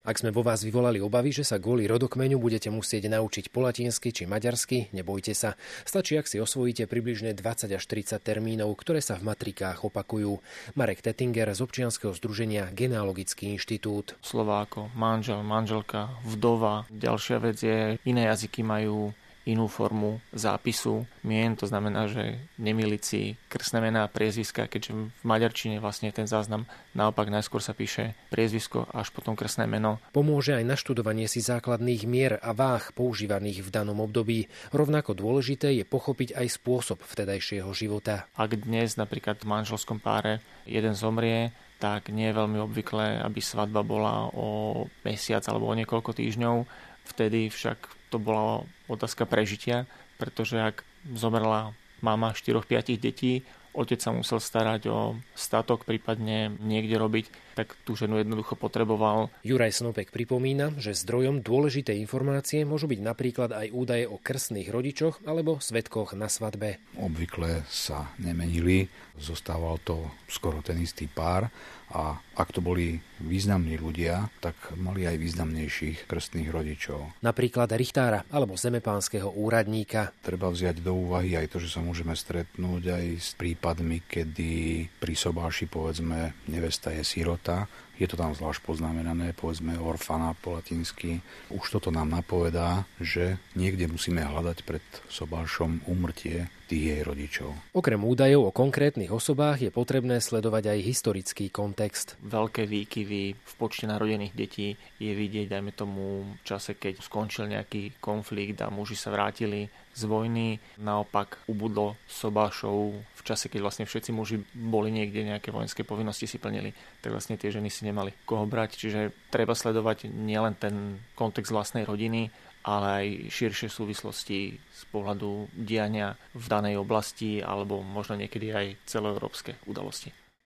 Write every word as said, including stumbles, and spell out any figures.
Ak sme vo vás vyvolali obavy, že sa kvôli rodokmeňu budete musieť naučiť po latinsky či maďarsky, nebojte sa. Stačí, ak si osvojíte približne dvadsať až tridsať termínov, ktoré sa v matrikách opakujú. Marek Tettinger z občianskeho združenia Genealogický inštitút. Slová ako manžel, manželka, vdova. Ďalšia vec je, iné jazyky majú inú formu zápisu mien, to znamená, že nemýliť si krstné mená a priezviska, keďže v maďarčine vlastne ten záznam naopak najskôr sa píše priezvisko až potom krstné meno. Pomôže aj naštudovanie si základných mier a váh používaných v danom období. Rovnako dôležité je pochopiť aj spôsob vtedajšieho života. Ak dnes napríklad v manželskom páre jeden zomrie, tak nie je veľmi obvyklé, aby svadba bola o mesiac alebo o niekoľko týždňov. Vtedy však to bola otázka prežitia, pretože ak zomrela mama štyroch piatich detí, otec sa musel starať o statok, prípadne niekde robiť, tak tú ženu jednoducho potreboval. Juraj Snopek pripomína, že zdrojom dôležitej informácie môžu byť napríklad aj údaje o krstných rodičoch alebo svedkoch na svadbe. Obvykle sa nemenili, zostával to skoro ten istý pár a ak to boli významní ľudia, tak mali aj významnejších krstných rodičov. Napríklad richtára alebo zemepánskeho úradníka. Treba vziať do úvahy aj to, že sa môžeme stretnúť aj s prípadmi, kedy pri sobáši, povedzme, nevesta je sirota. Je to tam zvlášť poznamenané, povedzme orfana po latinsky. Už toto nám napovedá, že niekde musíme hľadať pred sobášom úmrtie tých jej rodičov. Okrem údajov o konkrétnych osobách je potrebné sledovať aj historický kontext. Veľké výkyvy v počte narodených detí je vidieť, dajme tomu, v čase, keď skončil nejaký konflikt a muži sa vrátili z vojny. Naopak ubudlo sobášov v čase, keď vlastne všetci muži boli niekde, nejaké vojenské povinnosti si plnili, tak vlastne tie ženy si nemali koho brať. Čiže treba sledovať nielen ten kontext vlastnej rodiny, ale aj širšie súvislosti z pohľadu diania v danej oblasti alebo možno niekedy aj celoeurópske udalosti.